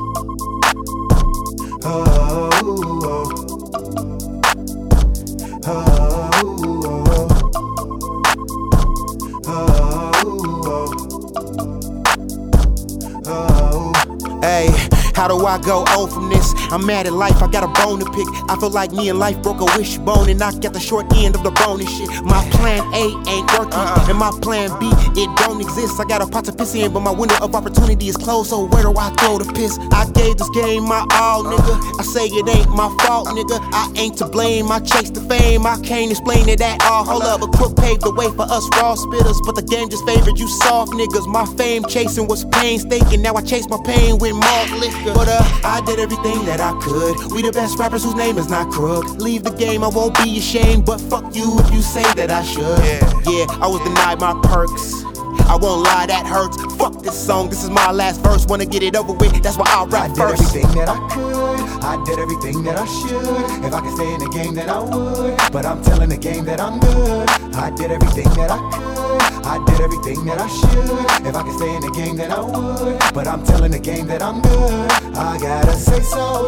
Hey, how do I go on from this? I'm mad at life, I got a bone to pick. I feel like me and life broke a wishbone and I got the short end of the bone and shit. My plan A ain't working, and my plan B, it don't exist. I got a pot to piss in, but my window of opportunity is closed, so where do I throw the piss? I gave this game my all, nigga. I say it ain't my fault, nigga. I ain't to blame, I chased the fame. I can't explain it at all. Hold up, a crook paved the way for us raw spitters, but the game just favored you soft niggas. My fame chasing was painstaking, now I chase my pain with malt liquor. But I did everything that I could. We the best rappers whose name is not Crook. Leave the game, I won't be ashamed, but fuck you if you say that I should. Yeah, I was denied my perks. I won't lie, that hurts. Fuck this song, this is my last verse. Wanna get it over with, that's why I rap first. I did everything that I could, I did everything that I should. If I could stay in the game, then I would, but I'm telling the game that I'm good. I did everything that I could, I did everything that I should. If I could stay in the game, then I would, but I'm telling the game that I'm good. I gotta say so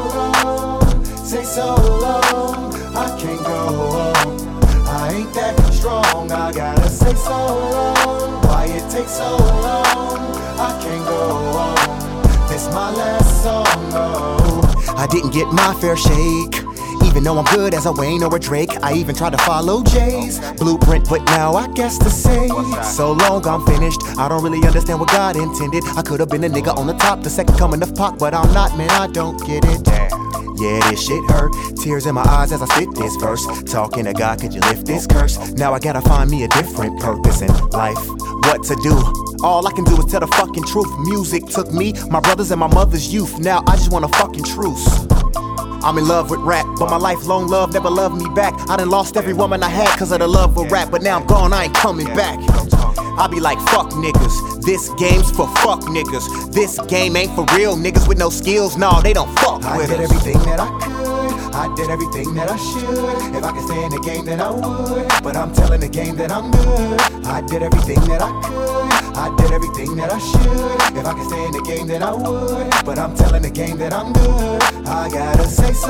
long, I can't go on. I ain't that strong, I gotta say so long. Why it takes so long, I can't go on. This my last song, oh. I didn't get my fair shake, even though I'm good as a Wayne or a Drake. I even tried to follow Jay's blueprint, but now I guess to say so long I'm finished. I don't really understand what God intended. I could've been a nigga on the top, the second coming of Pac, but I'm not, man, I don't get it. Yeah, this shit hurt. Tears in my eyes as I spit this verse. Talking to God, could you lift this curse? Now I gotta find me a different purpose in life. What to do? All I can do is tell the fucking truth. Music took me, my brothers, and my mother's youth. Now I just want a fucking truce. I'm in love with rap, but my lifelong love never loved me back. I done lost every woman I had cause of the love for rap, but now I'm gone, I ain't coming back. I be like, fuck niggas, this game's for fuck niggas. This game ain't for real niggas with no skills, nah, they don't fuck with us. I did everything that I could, I did everything that I should. If I could stay in the game, then I would, but I'm telling the game that I'm good. I did everything that I could, I did everything that I should. If I could stay in the game, then I would, but I'm telling the game that I'm good. I gotta say so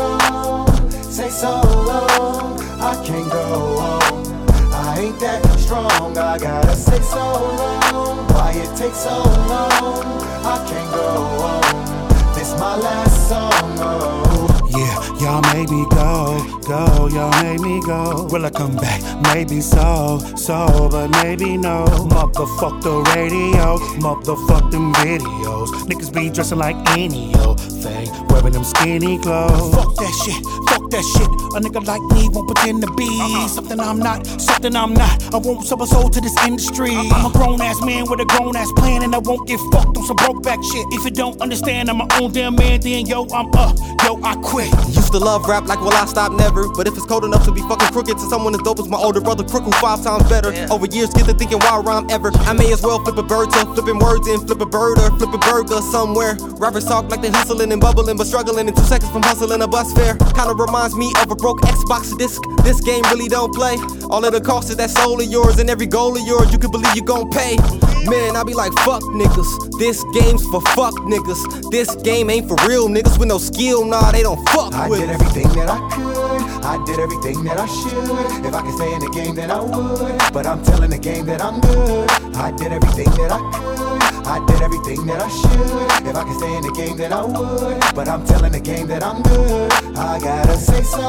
long, I can't go on. I ain't that strong, I gotta say so long. Why it takes so long, I can't go on. This my last song, oh. Yeah, y'all made me go, y'all made me go. Will I come back? Maybe so, but maybe no. Motherfuck the radio, motherfuck them videos. Niggas be dressing like any old thing, wearing them skinny clothes. Fuck that shit. A nigga like me won't pretend to be something I'm not. I won't sell my soul to this industry. I'm a grown ass man with a grown ass plan, and I won't get fucked on some broke back shit. If you don't understand, I'm my own damn man, then I quit. Used to love rap like will I stop never, but if it's cold enough to be fucking crooked to someone as dope as my older brother Crook, who 5 times better. Over years get to thinking why rhyme ever. I may as well flip a bird to flipping words and flip a bird or flip a burger somewhere. Rappers talk like they hustling and bubbling, but struggling in 2 seconds from hustling a bus fare. Kinda reminds me of a broke Xbox disc. This game really don't play. All of the cost is that soul of yours, and every goal of yours you can believe you gon' pay. Man, I be like, fuck niggas, this game's for fuck niggas. This game ain't for real niggas with no skill, nah, they don't fuck with. I did everything that I could, I did everything that I should. If I could stay in the game, then I would, but I'm telling the game that I'm good. I did everything that I could, I did everything that I should. If I could stay in the game, then I would, but I'm telling the game that I'm good. I gotta say so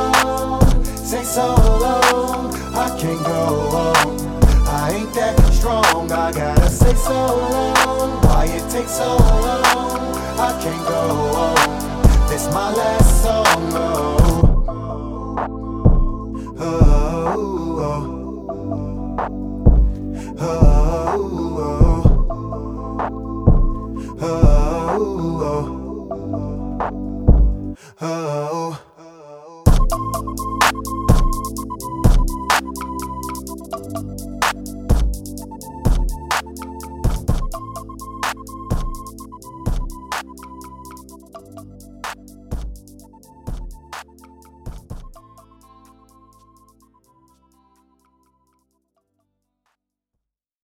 long, I can't go on. I ain't that strong, I gotta say so long. Why it takes so long, I can't go on. This my last song.